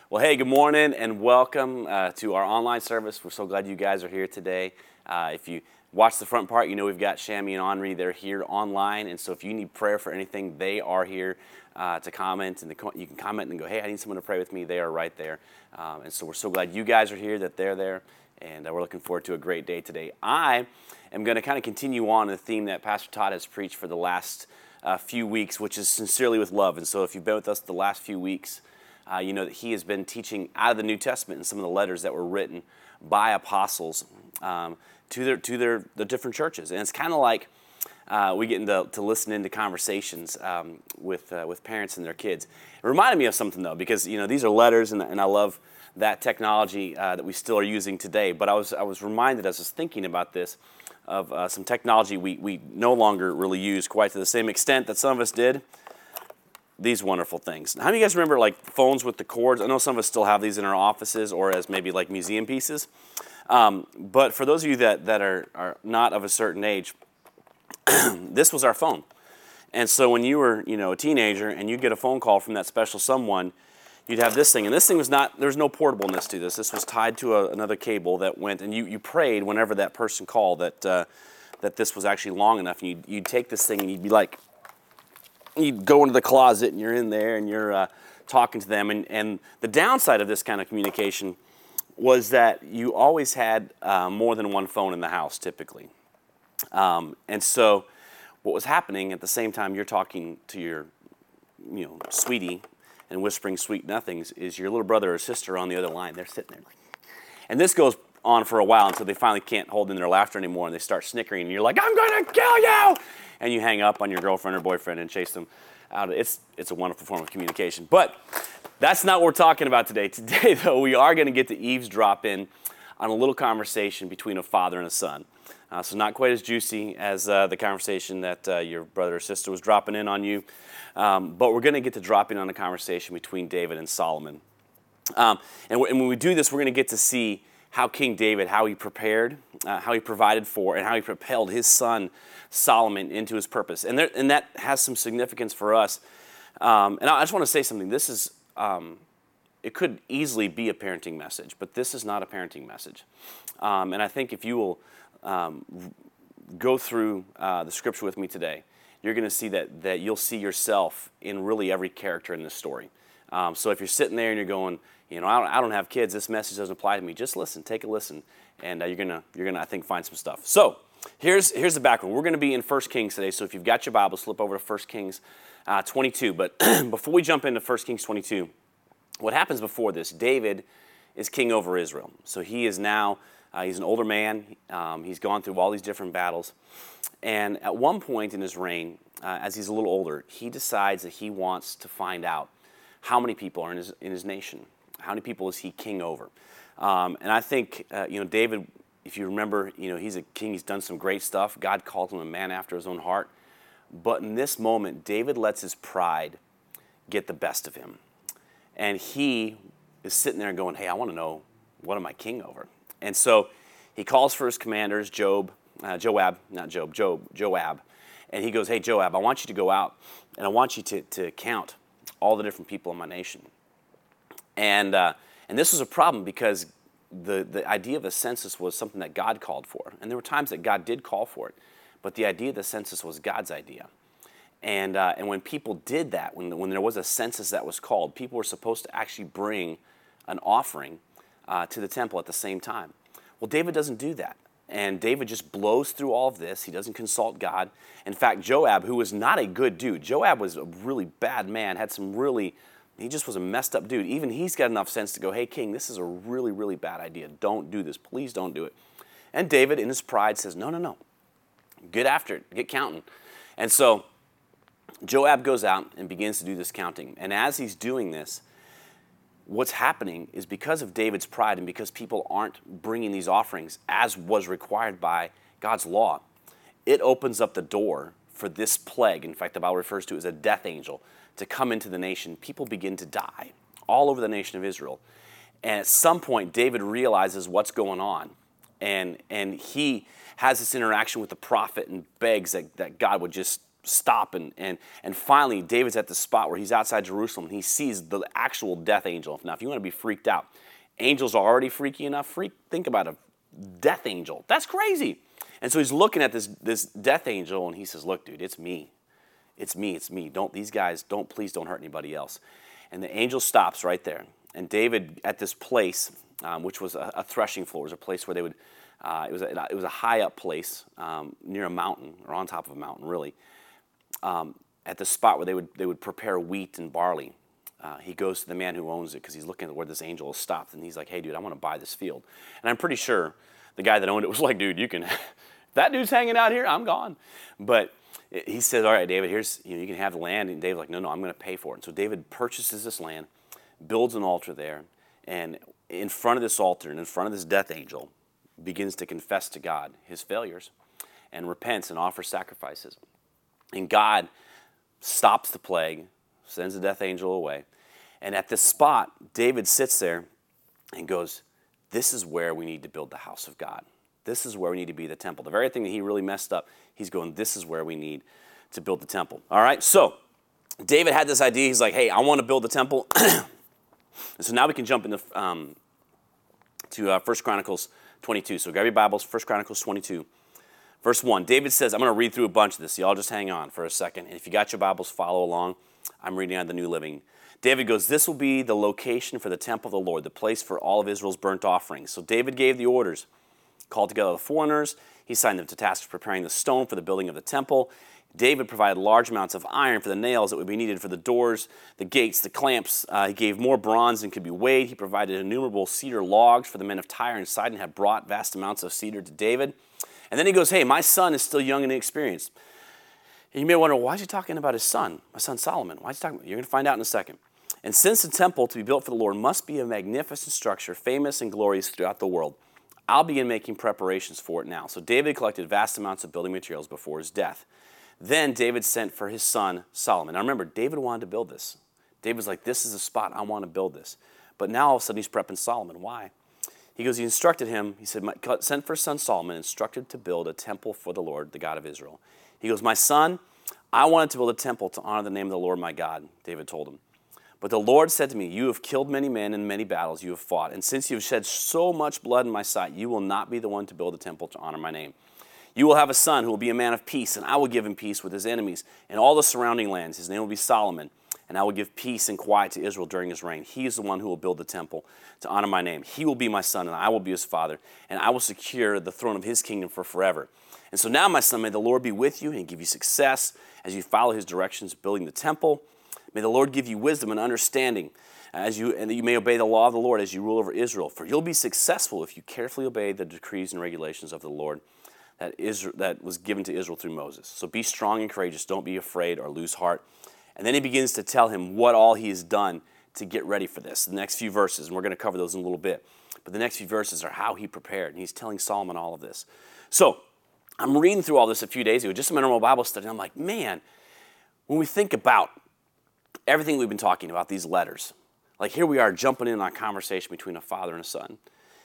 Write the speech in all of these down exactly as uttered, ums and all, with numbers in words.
Well, hey, good morning and welcome uh, to our online service. We're so glad you guys are here today. Uh, if you watch the front part, you know we've got Shammy and Henri. They're here online, and so if you need prayer for anything, they are here uh, to comment. And the, you can comment and go, hey, I need someone to pray with me. They are right there. Um, and so we're so glad you guys are here, that they're there, and uh, we're looking forward to a great day today. I am going to kind of continue on the theme that Pastor Todd has preached for the last uh, few weeks, which is sincerely with love. And so if you've been with us the last few weeks, Uh, you know that he has been teaching out of the New Testament and some of the letters that were written by apostles um, to their to their the different churches, and it's kind of like uh, we get into to listen into conversations um, with uh, with parents and their kids. It reminded me of something though, because you know these are letters, and, and I love that technology uh, that we still are using today. But I was I was reminded as I was thinking about this of uh, some technology we we no longer really use quite to the same extent that some of us did. These wonderful things. How many of you guys remember like phones with the cords? I know some of us still have these in our offices or as maybe like museum pieces. Um, but for those of you that, that are, are not of a certain age, this was our phone. And so when you were, you know, a teenager and you get a phone call from that special someone, you'd have this thing. And this thing was not, there was no portableness to this. This was tied to a, another cable that went, and you, you prayed whenever that person called that, uh, that this was actually long enough. And you'd, you'd take this thing and you'd be like, you go into the closet and you're in there and you're uh, talking to them. And, and the downside of this kind of communication was that you always had uh, more than one phone in the house, typically. Um, and so what was happening at the same time you're talking to your, you know, sweetie and whispering sweet nothings is your little brother or sister on the other line. They're sitting there. And this goes on for a while until they finally can't hold in their laughter anymore and they start snickering and you're like, I'm going to kill you! And you hang up on your girlfriend or boyfriend and chase them out. It's, it's a wonderful form of communication. But that's not what we're talking about today. Today, though, we are going to get to eavesdrop in on a little conversation between a father and a son. Uh, so not quite as juicy as uh, the conversation that uh, your brother or sister was dropping in on you. Um, but we're going to get to drop in on a conversation between David and Solomon. Um, and, and when we do this, we're going to get to see how King David, how he prepared, uh, how he provided for, and how he propelled his son Solomon into his purpose. And, there, and that has some significance for us. Um, and I just want to say something. This is, um, it could easily be a parenting message, but this is not a parenting message. Um, and I think if you will um, go through uh, the scripture with me today, you're going to see that, that you'll see yourself in really every character in this story. Um, so if you're sitting there and you're going, you know, I don't, I don't have kids, this message doesn't apply to me, just listen, take a listen, and uh, you're gonna, you're gonna, I think, find some stuff. So here's here's the background. We're gonna be in First Kings today. So if you've got your Bible, slip over to First Kings uh, twenty-two. But before we jump into First Kings twenty-two, what happens before this? David is king over Israel. So he is now uh, he's an older man. Um, he's gone through all these different battles, and at one point in his reign, uh, as he's a little older, he decides that he wants to find out how many people are in his in his nation. How many people is he king over? Um, and I think, uh, you know, David, if you remember, you know, he's a king. He's done some great stuff. God called him a man after his own heart. But in this moment, David lets his pride get the best of him. And he is sitting there going, hey, I want to know, what am I king over? And so he calls for his commanders, Job, uh, Joab, not Job, Job, Joab. And he goes, hey, Joab, I want you to go out, and I want you to, to count all the different people in my nation. And uh, and this was a problem because the, the idea of a census was something that God called for. And there were times that God did call for it. But the idea of the census was God's idea. And uh, and when people did that, when, when there was a census that was called, people were supposed to actually bring an offering uh, to the temple at the same time. Well, David doesn't do that. And David just blows through all of this. He doesn't consult God. In fact, Joab, who was not a good dude, Joab was a really bad man, had some really... He just was a messed up dude. Even he's got enough sense to go, hey, king, this is a really, really bad idea. Don't do this. Please don't do it. And David, in his pride, says, no, no, no. Get after it. Get counting. And so Joab goes out and begins to do this counting. And as he's doing this, what's happening is because of David's pride and because people aren't bringing these offerings as was required by God's law, it opens up the door for this plague. In fact, the Bible refers to it as a death angel to come into the nation. People begin to die all over the nation of Israel. And at some point, David realizes what's going on. And, and he has this interaction with the prophet and begs that, that God would just stop. And, and, and finally, David's at the spot where he's outside Jerusalem, and he sees the actual death angel. Now, if you want to be freaked out, angels are already freaky enough. Freak, think about a death angel. That's crazy. And so he's looking at this, this death angel, and he says, look, dude, it's me. It's me, it's me. Don't, these guys, don't, please don't hurt anybody else. And the angel stops right there. And David, at this place, um, which was a, a threshing floor, was a place where they would, uh, it was a, it was a high up place um, near a mountain, or on top of a mountain, really. Um, at the spot where they would they would prepare wheat and barley. Uh, he goes to the man who owns it because he's looking at where this angel is stopped, and he's like, hey, dude, I want to buy this field. And I'm pretty sure the guy that owned it was like, dude, you can, if that dude's hanging out here, I'm gone. But he said, all right, David, here's, you know, you can have the land. And David's like, no, no, I'm going to pay for it. And so David purchases this land, builds an altar there, and in front of this altar and in front of this death angel begins to confess to God his failures and repents and offers sacrifices. And God stops the plague, sends the death angel away. And at this spot, David sits there and goes, this is where we need to build the house of God. This is where we need to be the temple. The very thing that he really messed up, he's going, this is where we need to build the temple. All right, so David had this idea. He's like, hey, I want to build the temple. And so now we can jump into um, to uh, First Chronicles twenty-two. So grab your Bibles, First Chronicles twenty-two. Verse one, David says, I'm going to read through a bunch of this. So y'all just hang on for a second. And if you got your Bibles, follow along. I'm reading out of the New Living. David goes, this will be the location for the temple of the Lord, the place for all of Israel's burnt offerings. So David gave the orders, called together the foreigners. He signed them to task of preparing the stone for the building of the temple. David provided large amounts of iron for the nails that would be needed for the doors, the gates, the clamps. Uh, he gave more bronze than could be weighed. He provided innumerable cedar logs for the men of Tyre and Sidon had brought vast amounts of cedar to David. And then he goes, hey, my son is still young and inexperienced. And you may wonder, why is he talking about his son, my son Solomon? Why is he talking about? You're going to find out in a second. And since the temple to be built for the Lord must be a magnificent structure, famous and glorious throughout the world, I'll begin making preparations for it now. So David collected vast amounts of building materials before his death. Then David sent for his son Solomon. Now remember, David wanted to build this. David was like, this is a spot, I want to build this. But now all of a sudden he's prepping Solomon. Why? He goes, he instructed him, he said, sent for his son Solomon, instructed to build a temple for the Lord, the God of Israel. He goes, my son, I wanted to build a temple to honor the name of the Lord my God, David told him. But the Lord said to me, you have killed many men in many battles you have fought, and since you have shed so much blood in my sight, you will not be the one to build a temple to honor my name. You will have a son who will be a man of peace, and I will give him peace with his enemies and all the surrounding lands. His name will be Solomon, and I will give peace and quiet to Israel during his reign. He is the one who will build the temple to honor my name. He will be my son, and I will be his father, and I will secure the throne of his kingdom for forever. And so now, my son, may the Lord be with you and give you success as you follow his directions building the temple. May the Lord give you wisdom and understanding as you, and that you may obey the law of the Lord as you rule over Israel. For you'll be successful if you carefully obey the decrees and regulations of the Lord that, Israel, that was given to Israel through Moses. So be strong and courageous. Don't be afraid or lose heart. And then he begins to tell him what all he has done to get ready for this. The next few verses, and we're going to cover those in a little bit. But the next few verses are how he prepared. And he's telling Solomon all of this. So I'm reading through all this a few days ago, just in my normal Bible study. And I'm like, man, when we think about everything we've been talking about, these letters, like here we are jumping in on a conversation between a father and a son.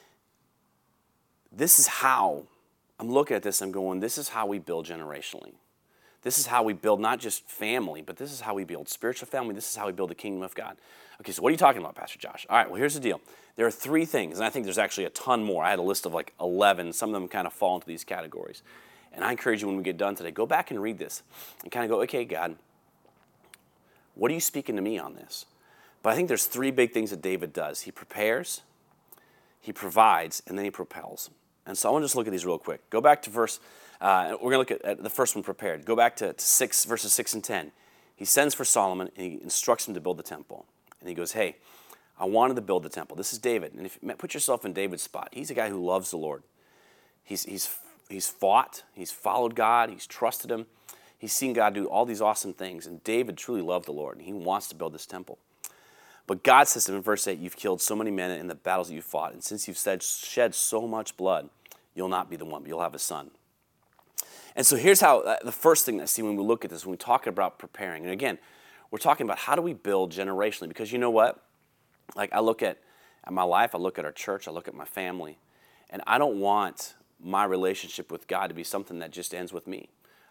This is how, I'm looking at this, I'm going, this is how we build generationally. This is how we build not just family, but this is how we build spiritual family. This is how we build the kingdom of God. Okay, so what are you talking about, Pastor Josh? All right, well, here's the deal. There are three things, and I think there's actually a ton more. I had a list of like eleven. Some of them kind of fall into these categories. And I encourage you when we get done today, go back and read this and kind of go, okay, God, what are you speaking to me on this? But I think there's three big things that David does. He prepares, he provides, and then he propels. And so I want to just look at these real quick. Go back to verse, uh, we're going to look at, at the first one, prepared. Go back to, to six, verses six and ten. He sends for Solomon, and he instructs him to build the temple. And he goes, hey, I wanted to build the temple. This is David. And if put yourself in David's spot. He's a guy who loves the Lord. He's, he's, he's fought. He's followed God. He's trusted him. He's seen God do all these awesome things. And David truly loved the Lord, and he wants to build this temple. But God says to him in verse eight, you've killed so many men in the battles that you've fought, and since you've said, shed so much blood, you'll not be the one, but you'll have a son. And so here's how, uh, the first thing that I see when we look at this, when we talk about preparing, and again, we're talking about how do we build generationally, because you know what? Like I look at, at my life, I look at our church, I look at my family, and I don't want my relationship with God to be something that just ends with me.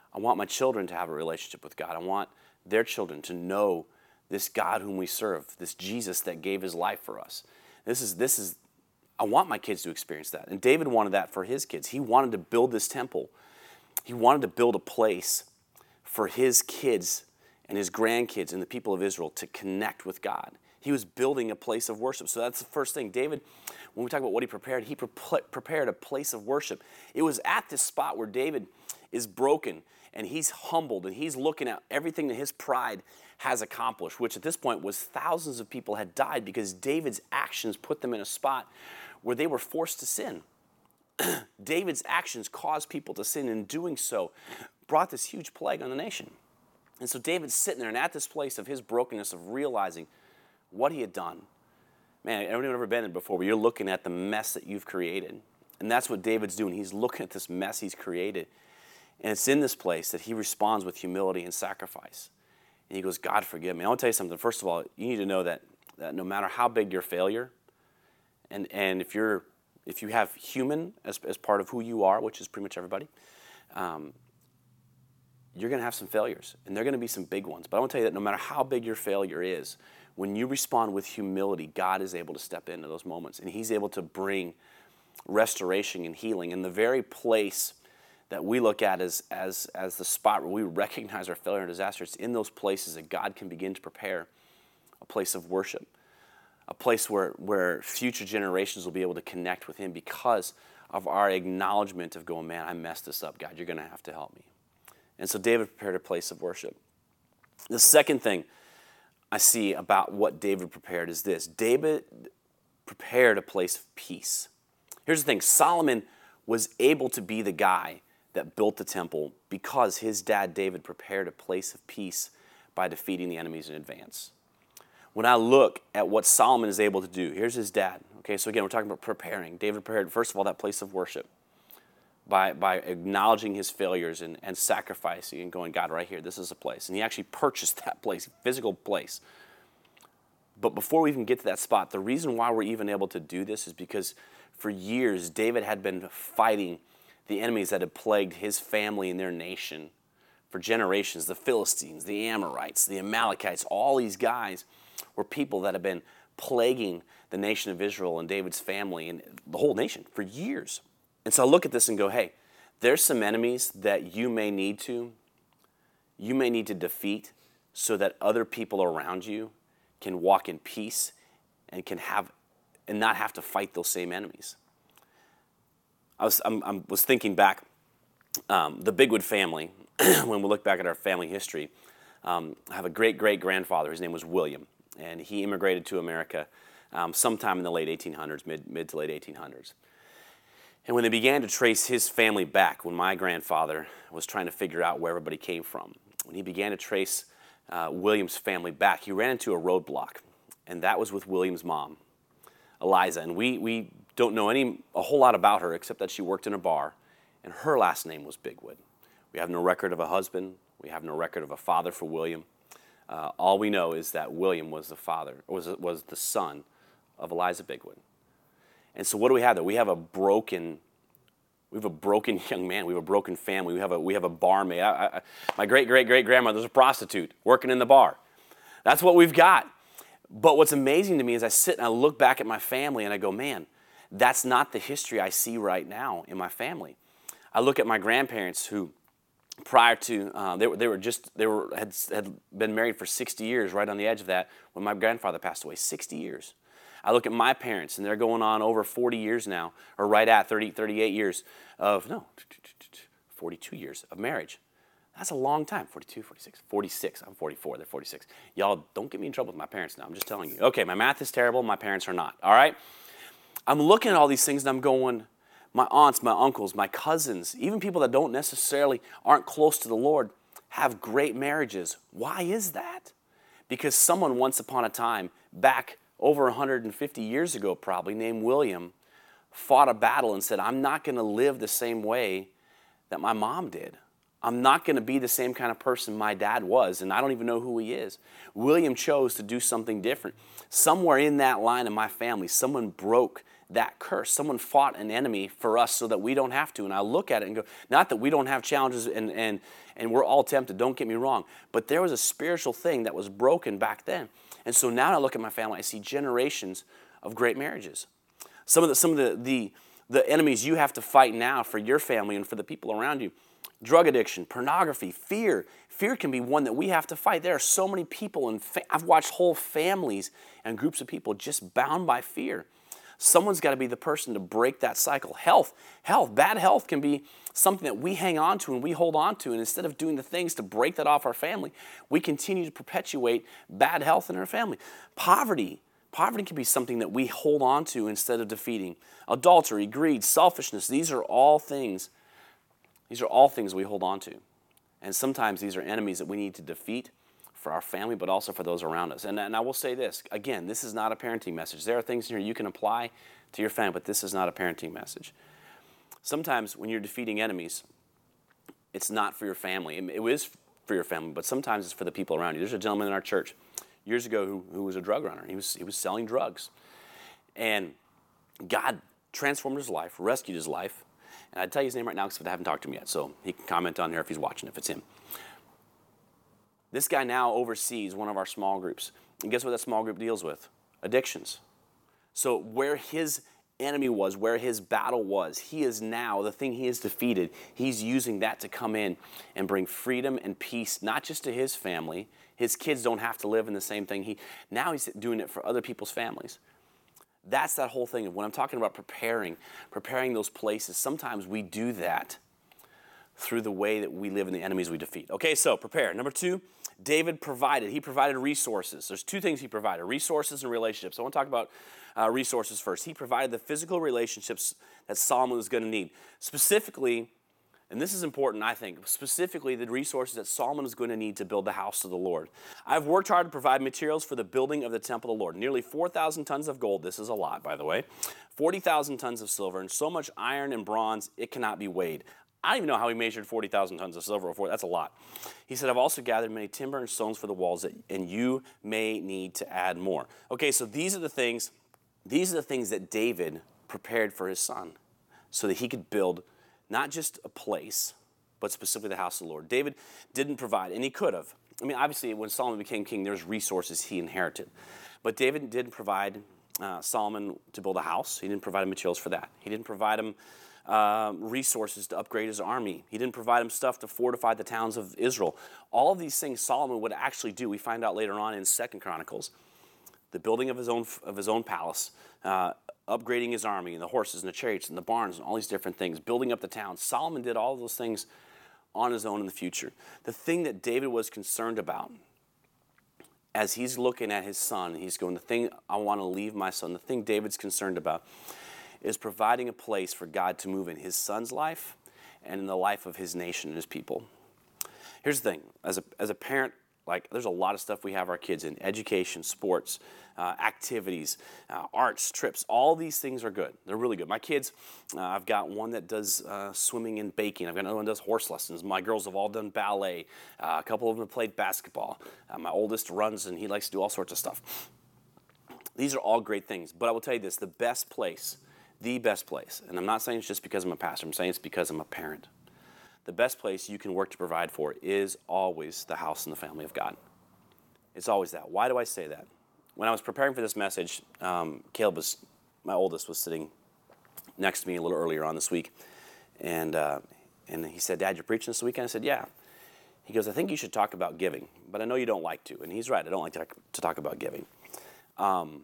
I want my children to have a relationship with God. I want their children to know this God whom we serve, this Jesus that gave his life for us. This is, this is, I want my kids to experience that. And David wanted that for his kids. He wanted to build this temple. He wanted to build a place for his kids and his grandkids and the people of Israel to connect with God. He was building a place of worship. So that's the first thing. David, when we talk about what he prepared, he pre- prepared a place of worship. It was at this spot where David is broken and he's humbled and he's looking at everything that his pride has accomplished, which at this point was thousands of people had died because David's actions put them in a spot where they were forced to sin. David's actions caused people to sin, and doing so brought this huge plague on the nation. And so David's sitting there, and at this place of his brokenness, of realizing what he had done. Man, everyone ever been in before where you're looking at the mess that you've created. And that's what David's doing. He's looking at this mess he's created. And it's in this place that he responds with humility and sacrifice. And he goes, God, forgive me. I want to tell you something. First of all, you need to know that, that no matter how big your failure, and, and if you're if you have human as, as part of who you are, which is pretty much everybody, um, you're going to have some failures. And they're going to be some big ones. But I want to tell you that no matter how big your failure is, when you respond with humility, God is able to step into those moments. And he's able to bring restoration and healing in the very place that we look at as, as, as the spot where we recognize our failure and disaster. It's in those places that God can begin to prepare a place of worship, a place where, where future generations will be able to connect with him because of our acknowledgement of going, man, I messed this up. God, you're going to have to help me. And so David prepared a place of worship. The second thing I see about what David prepared is this. David prepared a place of peace. Here's the thing. Solomon was able to be the guy that built the temple because his dad David prepared a place of peace by defeating the enemies in advance. When I look at what Solomon is able to do, here's his dad. Okay, so again, we're talking about preparing. David prepared, first of all, that place of worship by, by acknowledging his failures and, and sacrificing and going, God, right here, this is a place. And he actually purchased that place, physical place. But before we even get to that spot, the reason why we're even able to do this is because for years, David had been fighting the enemies that had plagued his family and their nation for generations. The Philistines, the Amorites, the Amalekites, all these guys were people that have been plaguing the nation of Israel and David's family and the whole nation for years. And so I look at this and go, hey, there's some enemies that you may need to, you may need to defeat so that other people around you can walk in peace and can have and not have to fight those same enemies. I was I'm, I was thinking back, um, the Bigwood family. When we look back at our family history, um, I have a great great grandfather. His name was William, and he immigrated to America um, sometime in the late eighteen hundreds, mid mid to late eighteen hundreds. And when they began to trace his family back, when my grandfather was trying to figure out where everybody came from, when he began to trace uh, William's family back, he ran into a roadblock, and that was with William's mom, Eliza. And we we don't know any a whole lot about her except that she worked in a bar, and her last name was Bigwood. We have no record of a husband. We have no record of a father for William. Uh, all we know is that William was the father, was was the son of Eliza Bigwood. And so, what do we have there? We have a broken, we have a broken young man. We have a broken family. We have a we have a barmaid. I, I, my great great great grandmother's a prostitute working in the bar. That's what we've got. But what's amazing to me is I sit and I look back at my family and I go, man, that's not the history I see right now in my family. I look at my grandparents who, prior to, uh, they were they were just they were had had been married for sixty years, right on the edge of that when my grandfather passed away. sixty years. I look at my parents, and they're going on over forty years now, or right at thirty, thirty-eight years of no, forty-two years of marriage. That's a long time. forty-two, forty-six, forty-six. I'm forty-four. They're forty-six. Y'all don't get me in trouble with my parents now. I'm just telling you. Okay, my math is terrible. My parents are not. All right. I'm looking at all these things, and I'm going, my aunts, my uncles, my cousins, even people that don't necessarily aren't close to the Lord have great marriages. Why is that? Because someone once upon a time, back over one hundred fifty years ago probably, named William, fought a battle and said, I'm not going to live the same way that my mom did. I'm not going to be the same kind of person my dad was, and I don't even know who he is. William chose to do something different. Somewhere in that line of my family, someone broke that curse. Someone fought an enemy for us so that we don't have to. And I look at it and go, not that we don't have challenges and, and, and we're all tempted, don't get me wrong, but there was a spiritual thing that was broken back then. And so now I look at my family, I see generations of great marriages. Some of the, some of the, the, the enemies you have to fight now for your family and for the people around you. Drug addiction, pornography, fear. Fear can be one that we have to fight. There are so many people, and fa- I've watched whole families and groups of people just bound by fear. Someone's got to be the person to break that cycle. Health, health, bad health can be something that we hang on to and we hold on to. And instead of doing the things to break that off our family, we continue to perpetuate bad health in our family. Poverty, poverty can be something that we hold on to instead of defeating. Adultery, greed, selfishness, these are all things, these are all things we hold on to. And sometimes these are enemies that we need to defeat for our family, but also for those around us. And, and I will say this, again, this is not a parenting message. There are things in here you can apply to your family, but this is not a parenting message. Sometimes when you're defeating enemies, it's not for your family. It is for your family, but sometimes it's for the people around you. There's a gentleman in our church years ago who, who was a drug runner. He was, he was selling drugs. And God transformed his life, rescued his life. And I'd tell you his name right now because I haven't talked to him yet, so he can comment on there if he's watching, if it's him. This guy now oversees one of our small groups. And guess what that small group deals with? Addictions. So where his enemy was, where his battle was, he is now, the thing he has defeated, he's using that to come in and bring freedom and peace, not just to his family. His kids don't have to live in the same thing. He Now he's doing it for other people's families. That's that whole thing of when I'm talking about preparing, preparing those places, sometimes we do that through the way that we live and the enemies we defeat. Okay, so prepare. Number two, David provided. He provided resources. There's two things he provided, resources and relationships. I want to talk about uh, resources first. He provided the physical relationships that Solomon was going to need. Specifically, and this is important, I think, specifically the resources that Solomon is going to need to build the house of the Lord. I've worked hard to provide materials for the building of the temple of the Lord. Nearly four thousand tons of gold, this is a lot, by the way, forty thousand tons of silver, and so much iron and bronze, it cannot be weighed. I don't even know how he measured forty thousand tons of silver before. That's a lot. He said, I've also gathered many timber and stones for the walls, that, and you may need to add more. Okay, so these are the things, these are the things that David prepared for his son so that he could build not just a place, but specifically the house of the Lord. David didn't provide, and he could have. I mean, obviously, when Solomon became king, there's resources he inherited. But David didn't provide uh, Solomon to build a house. He didn't provide him materials for that. He didn't provide him uh, resources to upgrade his army. He didn't provide him stuff to fortify the towns of Israel. All of these things Solomon would actually do. We find out later on in Second Chronicles, the building of his own of his own palace, uh, upgrading his army and the horses and the chariots and the barns and all these different things, building up the town. Solomon did all of those things on his own in the future. The thing that David was concerned about as he's looking at his son, he's going, the thing I want to leave my son, the thing David's concerned about is providing a place for God to move in his son's life and in the life of his nation and his people. Here's the thing, as a, as a parent, like, there's a lot of stuff we have our kids in, education, sports, uh, activities, uh, arts, trips. All these things are good. They're really good. My kids, uh, I've got one that does uh, swimming and baking. I've got another one that does horse lessons. My girls have all done ballet. Uh, a couple of them have played basketball. Uh, my oldest runs, and he likes to do all sorts of stuff. These are all great things. But I will tell you this, the best place, the best place, and I'm not saying it's just because I'm a pastor. I'm saying it's because I'm a parent. The best place you can work to provide for is always the house and the family of God. It's always that. Why do I say that? When I was preparing for this message, um, Caleb was, my oldest, was sitting next to me a little earlier on this week, and uh, and he said, Dad, you're preaching this weekend? I said, yeah. He goes, I think you should talk about giving, but I know you don't like to, and he's right. I don't like to, to talk about giving. Um,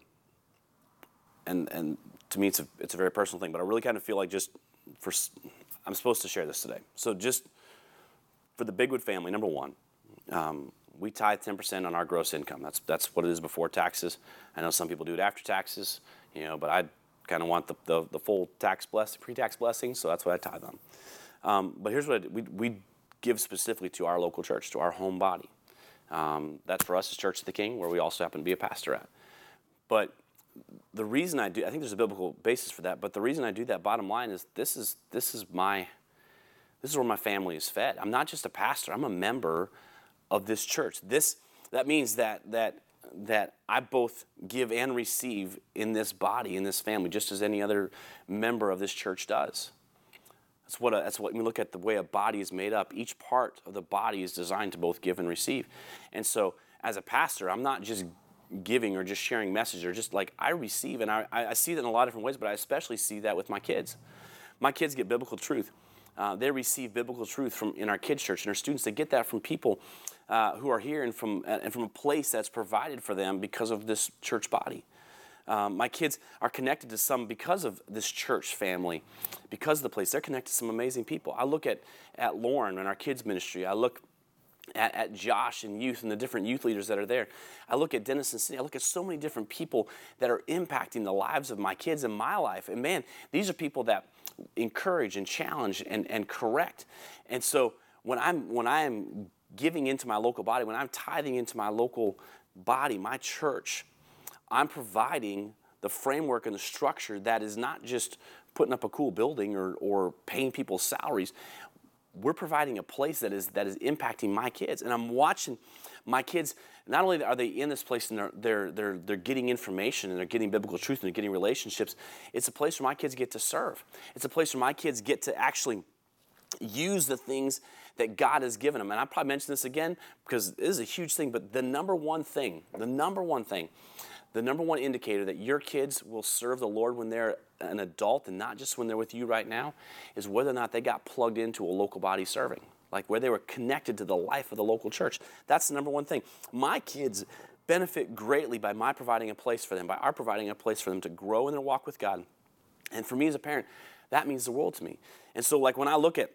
and and to me, it's a it's a very personal thing, but I really kind of feel like just for I'm supposed to share this today. So just for the Bigwood family, number one, um, we tithe ten percent on our gross income. That's that's what it is before taxes. I know some people do it after taxes, you know, but I kind of want the, the, the full tax bless, pre-tax blessing, so that's what I tithe on. Um, but here's what I do. We, we give specifically to our local church, to our home body. Um, that for us is Church of the King, where we also happen to be a pastor at. But the reason I do, I think there's a biblical basis for that, but the reason I do that, bottom line, is this is this is my, this is where my family is fed. I'm not just a pastor, I'm a member of this church. This, that means that, that that I both give and receive in this body, in this family, just as any other member of this church does. That's what, a, that's what, when we look at the way a body is made up, each part of the body is designed to both give and receive. And so as a pastor, I'm not just giving or just sharing message or just like I receive, and I, I see that in a lot of different ways, but I especially see that with my kids. My kids get biblical truth. Uh, they receive biblical truth from in our kids' church, and our students, they get that from people uh, who are here and from, uh, and from a place that's provided for them because of this church body. Um, my kids are connected to some because of this church family, because of the place. They're connected to some amazing people. I look at, at Lauren and our kids' ministry. I look at, at Josh and youth and the different youth leaders that are there. I look at Denison City. I look at so many different people that are impacting the lives of my kids and my life. And man, these are people that encourage and challenge and, and correct. And so when I'm when I'm giving into my local body, when I'm tithing into my local body, my church, I'm providing the framework and the structure that is not just putting up a cool building or, or paying people's salaries. We're providing a place that is that is impacting my kids. And I'm watching my kids, not only are they in this place and they're, they're, they're, they're getting information and they're getting biblical truth and they're getting relationships, it's a place where my kids get to serve. It's a place where my kids get to actually use the things that God has given them. And I probably mention this again because this is a huge thing, but the number one thing, the number one thing, the number one indicator that your kids will serve the Lord when they're an adult and not just when they're with you right now is whether or not they got plugged into a local body serving, like where they were connected to the life of the local church. That's the number one thing. My kids benefit greatly by my providing a place for them, by our providing a place for them to grow in their walk with God. And for me as a parent, that means the world to me. And so like when I look at,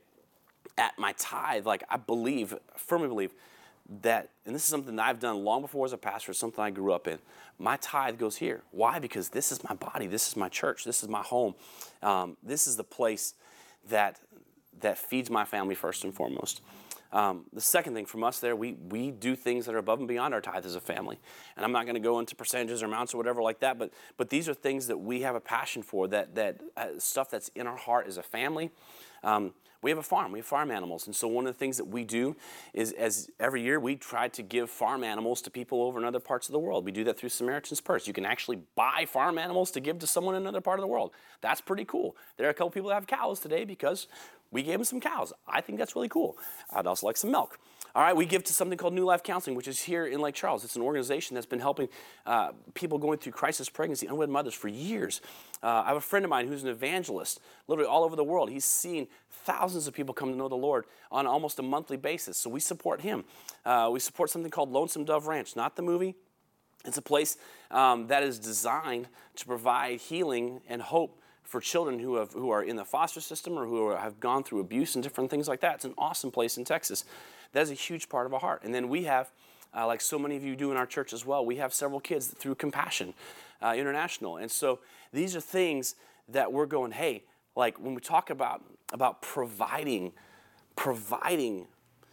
at my tithe, like I believe, firmly believe, that, and this is something that I've done long before as a pastor, something I grew up in, my tithe goes here. Why? Because this is my body, this is my church, this is my home. Um, this is the place that that feeds my family first and foremost. Um, the second thing from us there, we we do things that are above and beyond our tithe as a family. And I'm not going to go into percentages or amounts or whatever like that, but but these are things that we have a passion for, that, that uh, stuff that's in our heart as a family. Um, We have a farm. We have farm animals. And so one of the things that we do is, as every year, we try to give farm animals to people over in other parts of the world. We do that through Samaritan's Purse. You can actually buy farm animals to give to someone in another part of the world. That's pretty cool. There are a couple people that have cows today because we gave them some cows. I think that's really cool. I'd also like some milk. All right, we give to something called New Life Counseling, which is here in Lake Charles. It's an organization that's been helping uh, people going through crisis pregnancy, unwed mothers for years. Uh, I have a friend of mine who's an evangelist, literally all over the world. He's seen thousands of people come to know the Lord on almost a monthly basis, so we support him. Uh, we support something called Lonesome Dove Ranch, not the movie. It's a place um, that is designed to provide healing and hope for children who have who are in the foster system or who are, have gone through abuse and different things like that. It's an awesome place in Texas. That is a huge part of our heart. And then we have, uh, like so many of you do in our church as well, we have several kids through Compassion uh, International. And so these are things that we're going, hey, like when we talk about, about providing, providing,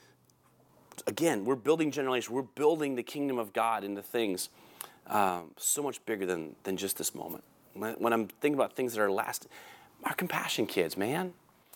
again, we're building generation. We're building the kingdom of God into things um, so much bigger than, than just this moment. When, when I'm thinking about things that are lasting, our Compassion kids, man.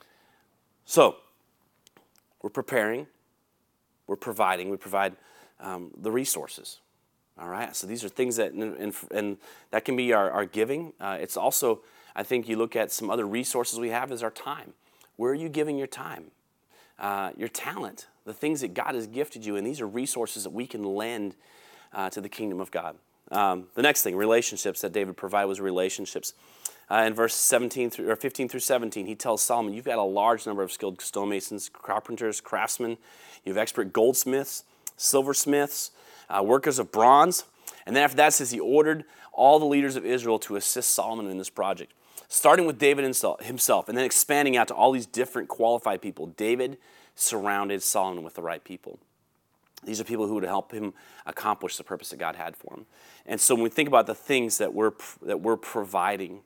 So we're preparing. We're providing. We provide um, the resources. All right. So these are things that, and, and that can be our, our giving. Uh, it's also, I think you look at some other resources we have is our time. Where are you giving your time? Uh, your talent, the things that God has gifted you, and these are resources that we can lend uh, to the kingdom of God. Um, the next thing, relationships that David provided was relationships. Uh, in verse seventeen through, or fifteen through seventeen, he tells Solomon, you've got a large number of skilled stonemasons, carpenters, craftsmen. You have expert goldsmiths, silversmiths, uh, workers of bronze. And then after that, it says he ordered all the leaders of Israel to assist Solomon in this project, starting with David himself and then expanding out to all these different qualified people. David surrounded Solomon with the right people. These are people who would help him accomplish the purpose that God had for him. And so when we think about the things that we're, that we're providing,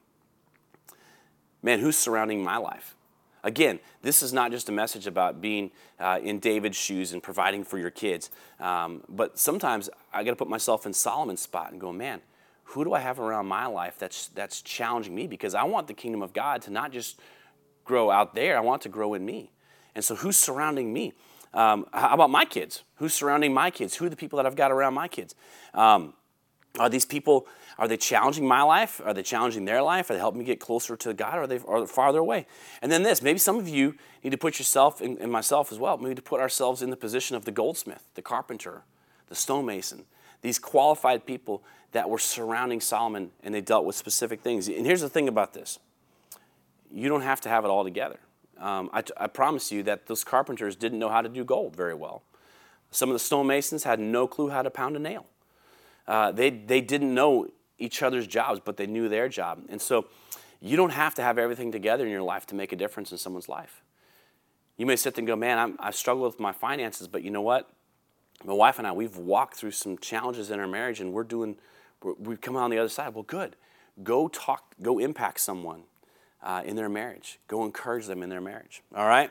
man, who's surrounding my life? Again, this is not just a message about being uh, in David's shoes and providing for your kids. Um, but sometimes I got to put myself in Solomon's spot and go, man, who do I have around my life that's that's challenging me? Because I want the kingdom of God to not just grow out there. I want it to grow in me. And so who's surrounding me? Um, how about my kids? Who's surrounding my kids? Who are the people that I've got around my kids? Um, Are these people, are they challenging my life? Are they challenging their life? Are they helping me get closer to God? Or are they are farther away? And then this, maybe some of you need to put yourself, and, and myself as well, maybe to put ourselves in the position of the goldsmith, the carpenter, the stonemason, these qualified people that were surrounding Solomon, and they dealt with specific things. And here's the thing about this. You don't have to have it all together. Um, I, I promise you that those carpenters didn't know how to do gold very well. Some of the stonemasons had no clue how to pound a nail. Uh, they, they didn't know each other's jobs, but they knew their job. And so you don't have to have everything together in your life to make a difference in someone's life. You may sit there and go, man, I'm, I struggle with my finances, but you know what? My wife and I, we've walked through some challenges in our marriage, and we're doing, we're, we've come out on the other side. Well, good. Go talk, go impact someone uh, in their marriage. Go encourage them in their marriage. All right?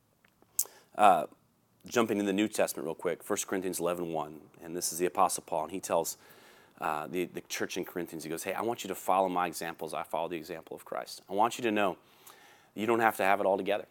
Uh, Jumping in the New Testament real quick, First Corinthians eleven one, and this is the Apostle Paul, and he tells uh, the, the church in Corinthians, he goes, hey, I want you to follow my examples. I follow the example of Christ. I want you to know you don't have to have it all together.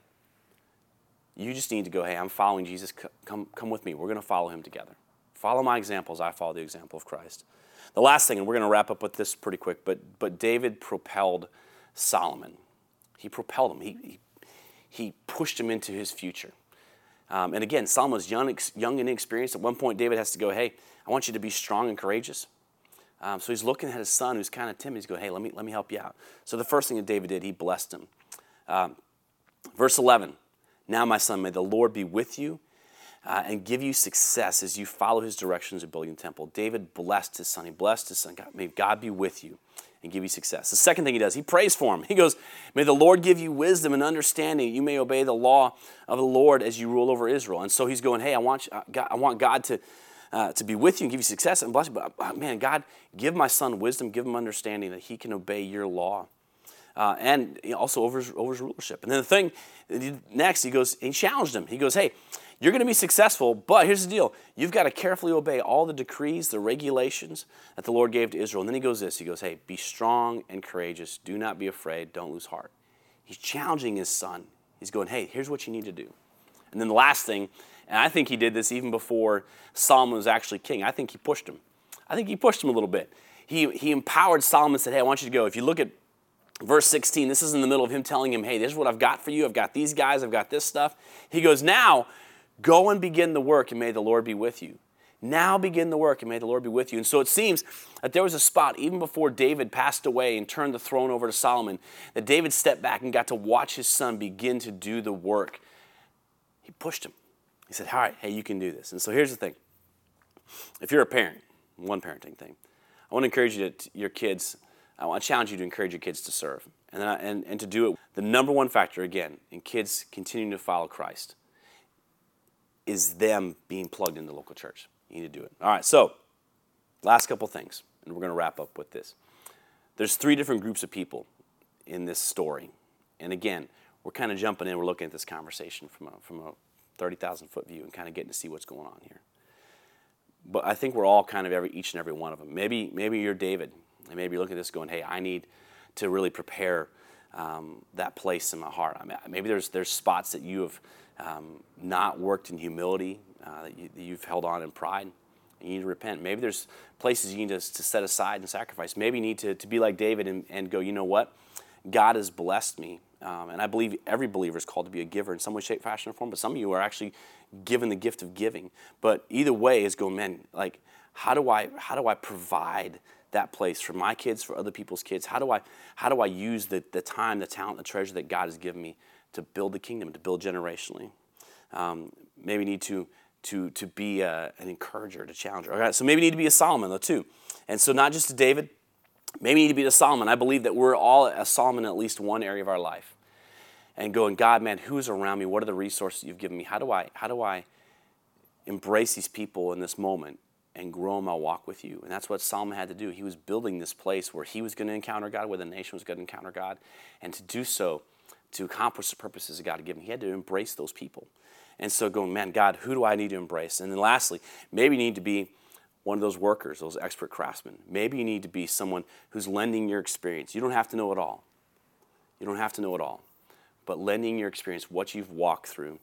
You just need to go, hey, I'm following Jesus. Come, come with me. We're going to follow him together. Follow my examples. I follow the example of Christ. The last thing, and we're going to wrap up with this pretty quick, but, but David propelled Solomon. He propelled him. He, he, he pushed him into his future. Um, and again, Solomon was young, young and inexperienced. At one point, David has to go, hey, I want you to be strong and courageous. Um, so he's looking at his son, who's kind of timid. He's going, hey, let me, let me help you out. So the first thing that David did, he blessed him. Um, verse eleven, now, my son, may the Lord be with you uh, and give you success as you follow his directions of building the temple. David blessed his son. He blessed his son. God, may God be with you and give you success. The second thing he does, he prays for him. He goes, may the Lord give you wisdom and understanding. You may obey the law of the Lord as you rule over Israel. And so he's going, hey, I want, you, God, I want God to, uh, to be with you and give you success and bless you. But uh, man, God, give my son wisdom, give him understanding that he can obey your law. Uh, and also over his, over his rulership. And then the thing, next, he goes, he challenged him. He goes, hey, you're going to be successful, but here's the deal. You've got to carefully obey all the decrees, the regulations that the Lord gave to Israel. And then he goes this, he goes, hey, be strong and courageous. Do not be afraid. Don't lose heart. He's challenging his son. He's going, hey, here's what you need to do. And then the last thing, and I think he did this even before Solomon was actually king. I think he pushed him. I think he pushed him a little bit. He, he empowered Solomon and said, hey, I want you to go. If you look at verse sixteen, this is in the middle of him telling him, hey, this is what I've got for you. I've got these guys. I've got this stuff. He goes, now go and begin the work, and may the Lord be with you. Now begin the work, and may the Lord be with you. And so it seems that there was a spot, even before David passed away and turned the throne over to Solomon, that David stepped back and got to watch his son begin to do the work. He pushed him. He said, all right, hey, you can do this. And so here's the thing. If you're a parent, one parenting thing, I want to encourage you to, your kids, I want to challenge you to encourage your kids to serve. And, then I, and, and to do it, the number one factor, again, in kids continuing to follow Christ is them being plugged into the local church. You need to do it. All right, so last couple things, and we're going to wrap up with this. There's three different groups of people in this story. And again, we're kind of jumping in. We're looking at this conversation from a, from a thirty thousand foot view and kind of getting to see what's going on here. But I think we're all kind of every each and every one of them. Maybe, maybe you're David, and maybe you're looking at this going, hey, I need to really prepare um, that place in my heart. I mean, maybe there's, there's spots that you have Um, not worked in humility, uh, that, you, that you've held on in pride, and you need to repent. Maybe there's places you need to, to set aside and sacrifice. Maybe you need to, to be like David and, and go, you know what? God has blessed me, um, and I believe every believer is called to be a giver in some way, shape, fashion, or form, but some of you are actually given the gift of giving. But either way is going, man, like, how do I, how do I provide that place for my kids, for other people's kids? How do I, how do I use the, the time, the talent, the treasure that God has given me to build the kingdom, to build generationally? Um, maybe need to to to be a, an encourager, to challenger. All right, so maybe need to be a Solomon though too. And so not just a David, maybe you need to be a Solomon. I believe that we're all a Solomon in at least one area of our life. And going, God, man, who's around me? What are the resources you've given me? How do I how do I embrace these people in this moment and grow in my walk with you? And that's what Solomon had to do. He was building this place where he was going to encounter God, where the nation was going to encounter God, and to do so, to accomplish the purposes that God had given him, he had to embrace those people. And so going, man, God, who do I need to embrace? And then lastly, maybe you need to be one of those workers, those expert craftsmen. Maybe you need to be someone who's lending your experience. You don't have to know it all. You don't have to know it all. But lending your experience, what you've walked through,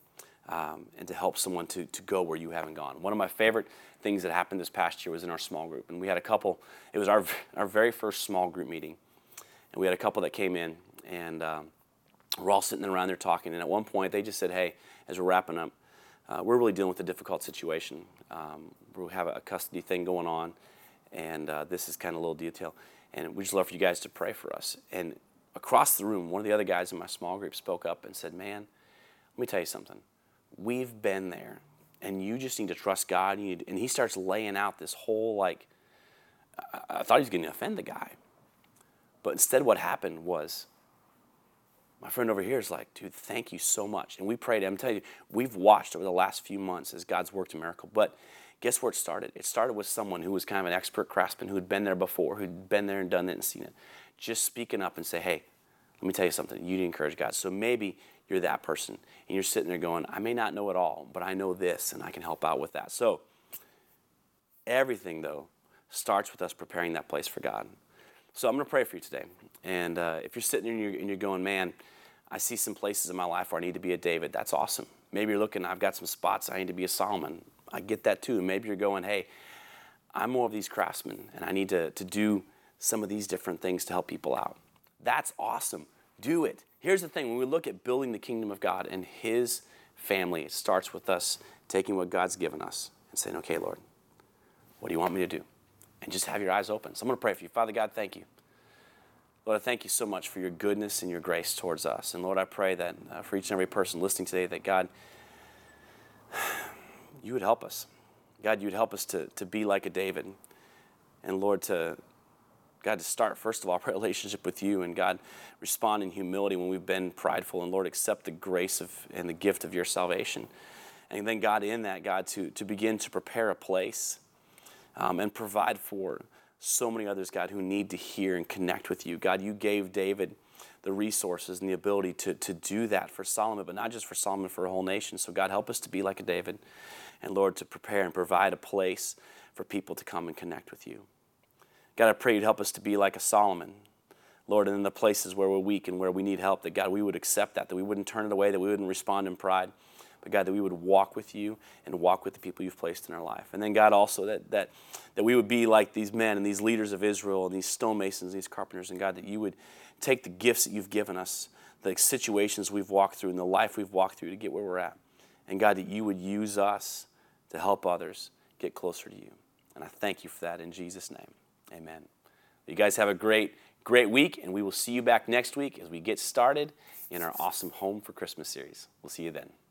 um, and to help someone to, to go where you haven't gone. One of my favorite things that happened this past year was in our small group. And we had a couple, it was our, our very first small group meeting. And we had a couple that came in, and um, we're all sitting around there talking. And at one point, they just said, hey, as we're wrapping up, uh, we're really dealing with a difficult situation. Um, we have a custody thing going on, and uh, this is kind of a little detail. And we'd just love for you guys to pray for us. And across the room, one of the other guys in my small group spoke up and said, man, let me tell you something. We've been there, and you just need to trust God. You need, and he starts laying out this whole, like, I, I thought he was going to offend the guy. But instead what happened was, my friend over here is like, dude, thank you so much. And we prayed. I'm telling you, we've watched over the last few months as God's worked a miracle. But guess where it started? It started with someone who was kind of an expert craftsman who had been there before, who'd been there and done it and seen it. Just speaking up and say, hey, let me tell you something. You need to encourage God. So maybe you're that person, and you're sitting there going, I may not know it all, but I know this, and I can help out with that. So everything, though, starts with us preparing that place for God. So I'm going to pray for you today. And uh, if you're sitting there and you're, and you're going, man, I see some places in my life where I need to be a David, that's awesome. Maybe you're looking, I've got some spots I need to be a Solomon. I get that too. Maybe you're going, hey, I'm more of these craftsmen, and I need to, to do some of these different things to help people out. That's awesome. Do it. Here's the thing. When we look at building the kingdom of God and his family, it starts with us taking what God's given us and saying, okay, Lord, what do you want me to do? And just have your eyes open. So I'm going to pray for you. Father God, thank you. Lord, I thank you so much for your goodness and your grace towards us. And Lord, I pray that uh, for each and every person listening today, that God, you would help us. God, you would help us to, to be like a David. And Lord, to God, to start, first of all, our relationship with you, and God, respond in humility when we've been prideful, and Lord, accept the grace of and the gift of your salvation. And then God, in that, God, to, to begin to prepare a place um, and provide for so many others, God, who need to hear and connect with you. God, you gave David the resources and the ability to, to do that for Solomon, but not just for Solomon, for a whole nation. So God, help us to be like a David, and Lord, to prepare and provide a place for people to come and connect with you. God, I pray you'd help us to be like a Solomon, Lord, and in the places where we're weak and where we need help, that God, we would accept that, that we wouldn't turn it away, that we wouldn't respond in pride, but God, that we would walk with you and walk with the people you've placed in our life. And then God, also that that that we would be like these men and these leaders of Israel and these stonemasons, these carpenters, and God, that you would take the gifts that you've given us, the situations we've walked through and the life we've walked through to get where we're at. And God, that you would use us to help others get closer to you. And I thank you for that in Jesus' name. Amen. You guys have a great, great week, and we will see you back next week as we get started in our awesome Home for Christmas series. We'll see you then.